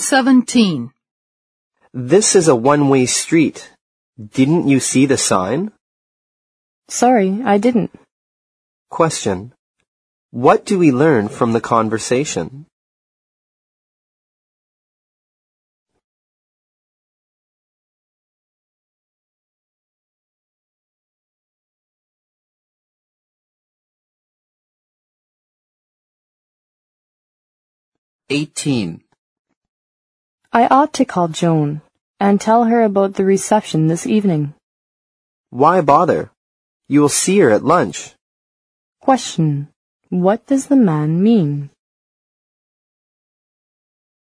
17. This is a one-way street. Didn't you see the sign? Sorry, I didn't. Question. What do we learn from the conversation? I ought to call Joan and tell her about the reception this evening. Why bother? You will see her at lunch. Question. What does the man mean?